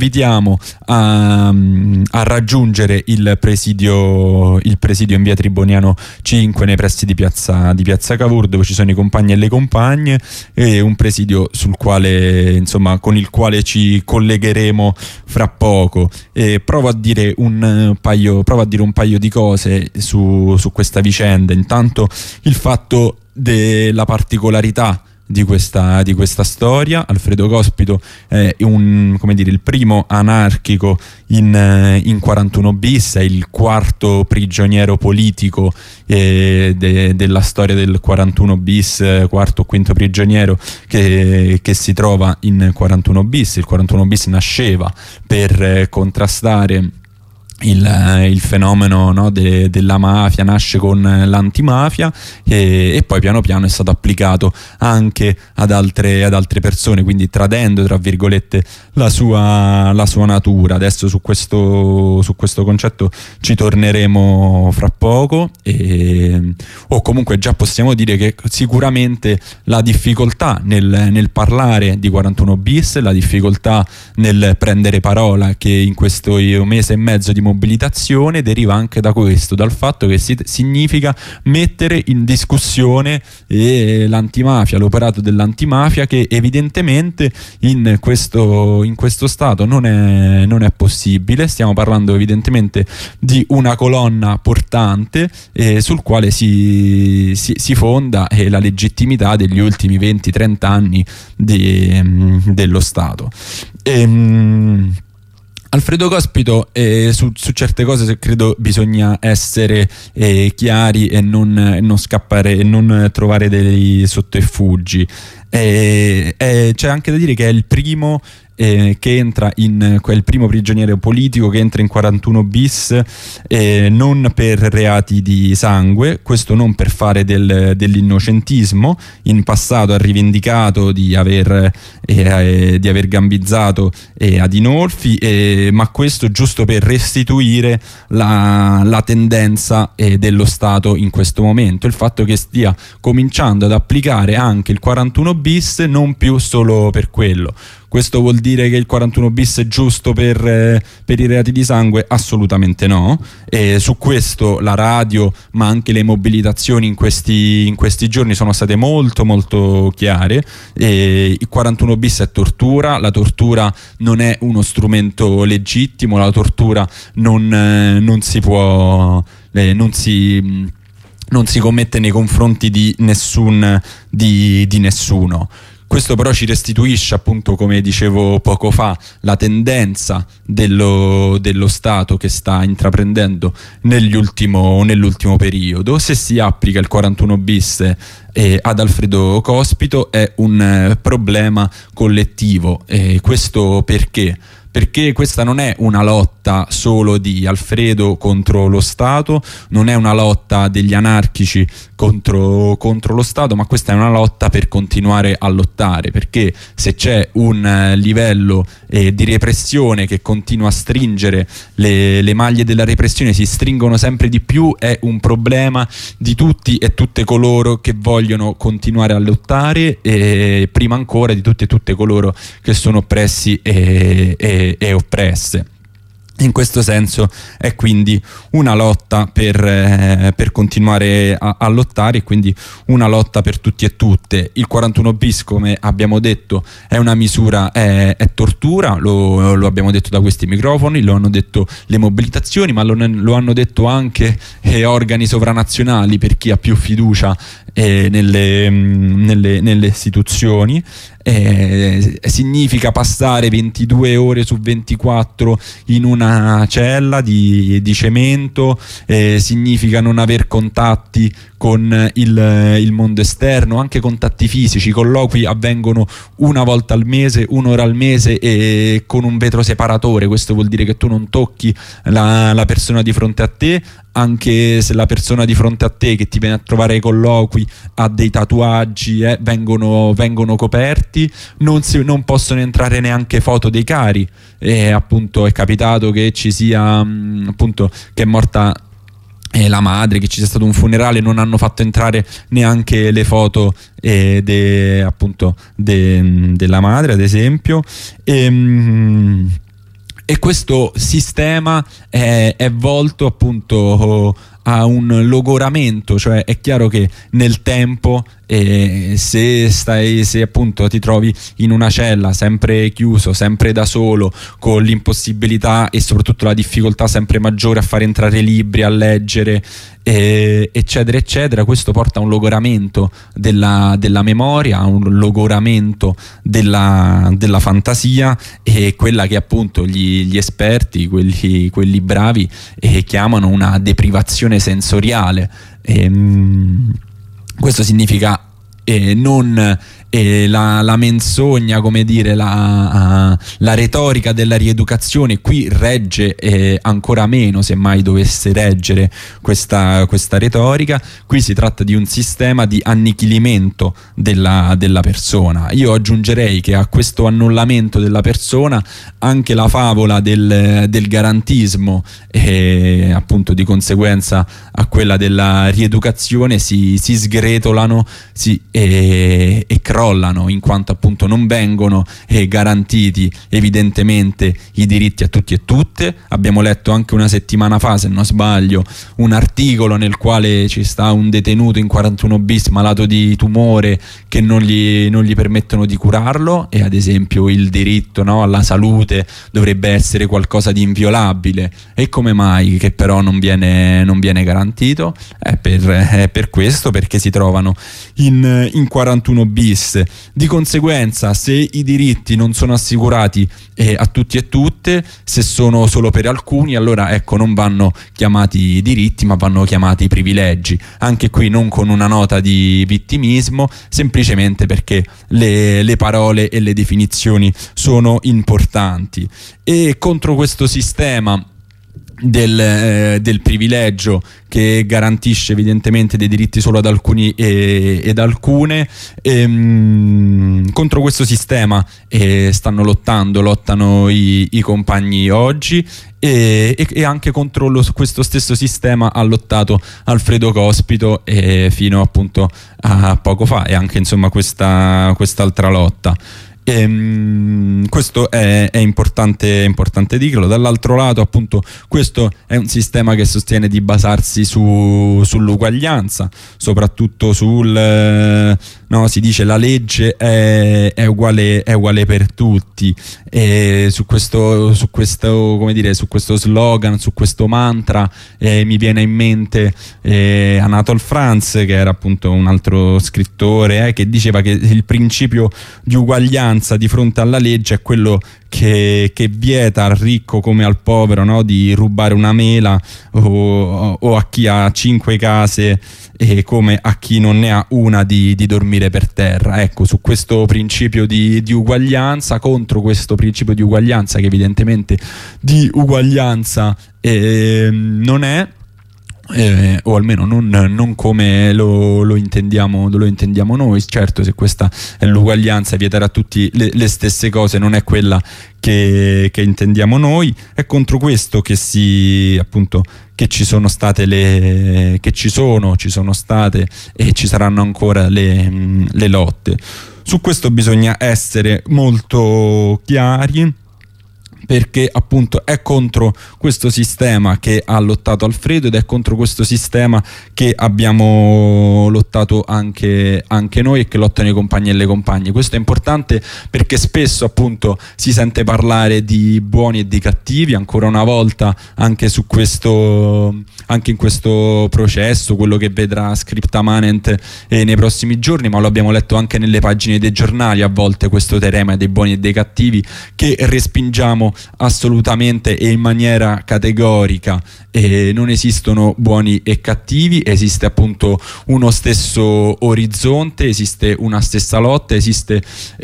invitiamo a raggiungere il presidio in via Triboniano 5 nei pressi di piazza Cavour, dove ci sono i compagni e le compagne, e un presidio con il quale ci collegheremo fra poco. E provo a dire un paio di cose su questa vicenda. Intanto il fatto della particolarità di questa storia. Alfredo Cospito è il primo anarchico in 41 bis, è il quarto prigioniero politico della storia del 41 bis, quarto o quinto prigioniero che si trova in 41 bis. Il 41 bis nasceva per contrastare il fenomeno, no, della mafia, nasce con l'antimafia e poi piano piano è stato applicato anche ad altre persone, quindi tradendo tra virgolette la sua natura. Adesso su questo concetto ci torneremo fra poco, o comunque già possiamo dire che sicuramente la difficoltà nel parlare di 41 bis, la difficoltà nel prendere parola, che in questo mese e mezzo di mobilitazione deriva anche da questo, dal fatto che significa mettere in discussione l'antimafia, l'operato dell'antimafia, che evidentemente in questo Stato non è possibile. Stiamo parlando evidentemente di una colonna portante sul quale si fonda la legittimità degli ultimi 20-30 anni dello Stato. Alfredo Cospito, su certe cose credo bisogna essere chiari e non scappare e non trovare dei sotterfugi. C'è anche da dire che è il primo che entra il primo prigioniero politico che entra in 41 bis, non per reati di sangue, questo non per fare dell'innocentismo. In passato ha rivendicato di aver gambizzato Adinolfi, ma questo giusto per restituire la tendenza dello Stato in questo momento, il fatto che stia cominciando ad applicare anche il 41 bis, non più solo per quello. Questo vuol dire che il 41 bis è giusto per i reati di sangue? Assolutamente no. Su questo la radio, ma anche le mobilitazioni in questi giorni sono state molto molto chiare. Il 41 bis è tortura, la tortura non è uno strumento legittimo, la tortura non si commette nei confronti di nessuno. Questo però ci restituisce, appunto, come dicevo poco fa, la tendenza dello Stato che sta intraprendendo nell'ultimo periodo. Se si applica il 41 bis ad Alfredo Cospito è un problema collettivo. Questo perché? Perché questa non è una lotta solo di Alfredo contro lo Stato, non è una lotta degli anarchici contro lo Stato, ma questa è una lotta per continuare a lottare, perché se c'è un livello di repressione che continua a stringere, le maglie della repressione si stringono sempre di più, è un problema di tutti e tutte coloro che vogliono continuare a lottare, e prima ancora di tutti e tutte coloro che sono oppressi e oppresse. In questo senso è quindi una lotta per continuare a lottare, e quindi una lotta per tutti e tutte. Il 41 bis, come abbiamo detto, è una misura, è tortura, lo abbiamo detto da questi microfoni, lo hanno detto le mobilitazioni, ma lo hanno detto anche organi sovranazionali, per chi ha più fiducia nelle istituzioni. Significa passare 22 ore su 24 in una cella di cemento, significa non aver contatti con il mondo esterno, anche contatti fisici. I colloqui avvengono una volta al mese, un'ora al mese, e con un vetro separatore. Questo vuol dire che tu non tocchi la persona di fronte a te, anche se la persona di fronte a te che ti viene a trovare ai colloqui ha dei tatuaggi, vengono coperti, non possono entrare neanche foto dei cari. Appunto è capitato che ci sia, appunto, che è morta la madre, che ci sia stato un funerale, non hanno fatto entrare neanche le foto della madre, ad esempio. E questo sistema è volto appunto a un logoramento, cioè è chiaro che nel tempo se appunto ti trovi in una cella sempre chiuso, sempre da solo, con l'impossibilità e soprattutto la difficoltà sempre maggiore a far entrare libri, a leggere, eccetera eccetera, questo porta a un logoramento della memoria, a un logoramento della fantasia, e quella che appunto gli esperti, quelli bravi, chiamano una deprivazione sensoriale. Questo significa non la menzogna, come dire, la retorica della rieducazione qui regge ancora meno, se mai dovesse reggere questa retorica. Qui si tratta di un sistema di annichilimento della persona. Io aggiungerei che a questo annullamento della persona anche la favola del garantismo, appunto di conseguenza a quella della rieducazione, si sgretolano e crollano, in quanto appunto non vengono garantiti evidentemente i diritti a tutti e tutte. Abbiamo letto anche una settimana fa, se non sbaglio, un articolo nel quale ci sta un detenuto in 41 bis malato di tumore che non gli permettono di curarlo, e ad esempio il diritto, no, alla salute dovrebbe essere qualcosa di inviolabile. E come mai che però non viene garantito? È per questo, perché si trovano in 41 bis. Di conseguenza, se i diritti non sono assicurati a tutti e tutte, se sono solo per alcuni, allora ecco, non vanno chiamati diritti ma vanno chiamati privilegi. Anche qui non con una nota di vittimismo, semplicemente perché le parole e le definizioni sono importanti. E contro questo sistema del privilegio, che garantisce evidentemente dei diritti solo ad alcuni ed alcune, contro questo sistema lottano i compagni oggi, e anche contro questo stesso sistema ha lottato Alfredo Cospito fino appunto a poco fa, e anche insomma quest'altra lotta. Questo è importante dirlo. Dall'altro lato, appunto, questo è un sistema che sostiene di basarsi sull'uguaglianza, soprattutto si dice la legge è uguale per tutti, e su questo come dire, su questo slogan, su questo mantra, mi viene in mente Anatole France, che era appunto un altro scrittore, che diceva che il principio di uguaglianza di fronte alla legge è quello che vieta al ricco come al povero, no, di rubare una mela, o a chi ha 5 case come a chi non ne ha una di dormire per terra. Ecco, su questo principio di uguaglianza, contro questo principio di uguaglianza, che evidentemente di uguaglianza non è, o almeno non come lo intendiamo noi. Certo, se questa è l'uguaglianza, vietare a tutti le stesse cose, non è quella che intendiamo noi. È contro questo che ci sono state e ci saranno ancora le lotte. Su questo bisogna essere molto chiari, perché appunto è contro questo sistema che ha lottato Alfredo, ed è contro questo sistema che abbiamo lottato anche noi, e che lottano i compagni e le compagne. Questo è importante perché spesso appunto si sente parlare di buoni e di cattivi. Ancora una volta anche in questo processo, quello che vedrà scripta manent nei prossimi giorni, ma lo abbiamo letto anche nelle pagine dei giornali a volte, questo teorema dei buoni e dei cattivi, che respingiamo assolutamente e in maniera categorica. Non esistono buoni e cattivi, esiste appunto uno stesso orizzonte, esiste una stessa lotta, esiste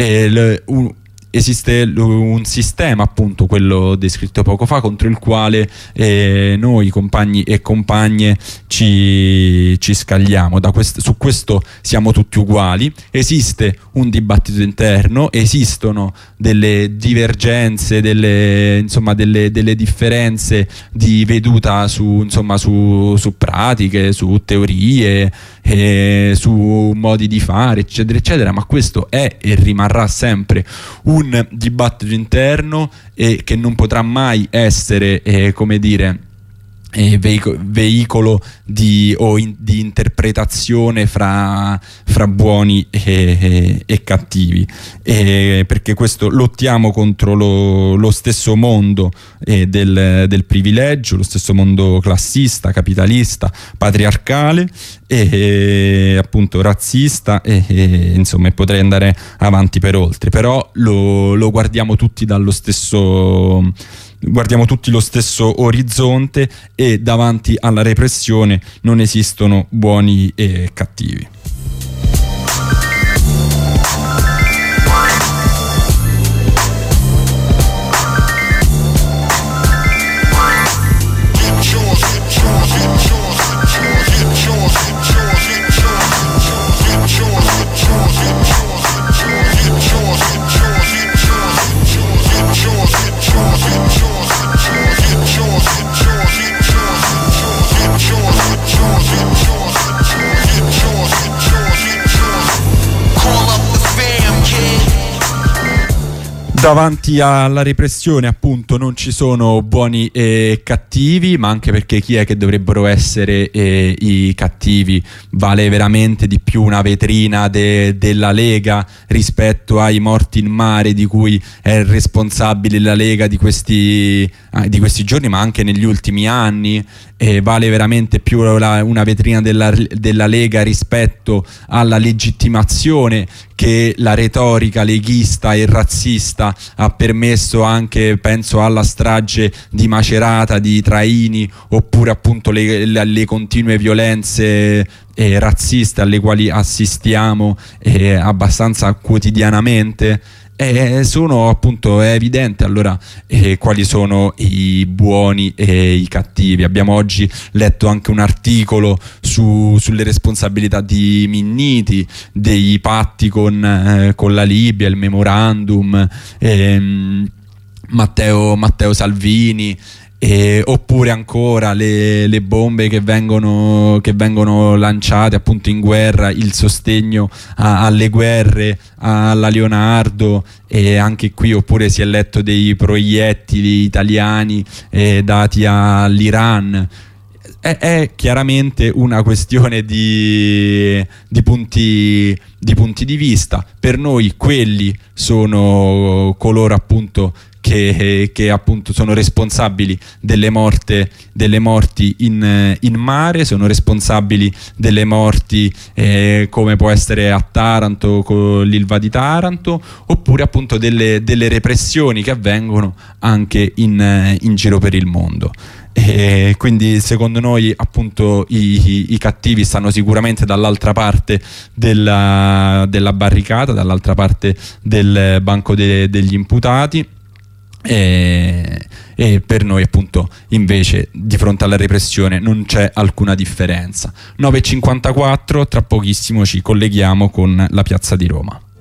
un sistema, appunto quello descritto poco fa, contro il quale noi compagni e compagne ci scagliamo. Su questo siamo tutti uguali. Esiste un dibattito interno, esistono delle divergenze, delle differenze di veduta su pratiche, su teorie, su modi di fare, eccetera eccetera, ma questo è e rimarrà sempre un un dibattito interno che non potrà mai essere, come dire, veicolo di interpretazione fra buoni e cattivi, perché questo lottiamo contro lo stesso mondo del privilegio, lo stesso mondo classista, capitalista, patriarcale e appunto razzista insomma, potrei andare avanti per oltre, però lo guardiamo tutti dallo stesso. Guardiamo tutti lo stesso orizzonte e davanti alla repressione non esistono buoni e cattivi. Davanti alla repressione appunto non ci sono buoni e cattivi, ma anche perché chi è che dovrebbero essere i cattivi? Vale veramente di più una vetrina della Lega rispetto ai morti in mare di cui è responsabile la Lega di questi giorni, ma anche negli ultimi anni? Vale veramente più una vetrina della Lega rispetto alla legittimazione che la retorica leghista e razzista ha permesso anche, penso alla strage di Macerata, di Traini, oppure appunto le continue violenze razziste alle quali assistiamo abbastanza quotidianamente? Sono appunto, è evidente allora quali sono i buoni e i cattivi. Abbiamo oggi letto anche un articolo sulle responsabilità di Minniti, dei patti con la Libia, il memorandum, Matteo Salvini. Oppure ancora le bombe che vengono lanciate appunto in guerra, il sostegno alle guerre, alla Leonardo, e anche qui oppure si è letto dei proiettili italiani dati all'Iran. È chiaramente una questione di punti di vista. Per noi quelli sono coloro appunto che appunto sono responsabili delle morti in mare, sono responsabili delle morti come può essere a Taranto con l'Ilva di Taranto, oppure appunto delle repressioni che avvengono anche in giro per il mondo. Quindi secondo noi appunto i cattivi stanno sicuramente dall'altra parte della barricata, dall'altra parte del banco degli imputati. E per noi appunto invece di fronte alla repressione non c'è alcuna differenza. 9:54, tra pochissimo ci colleghiamo con la piazza di Roma.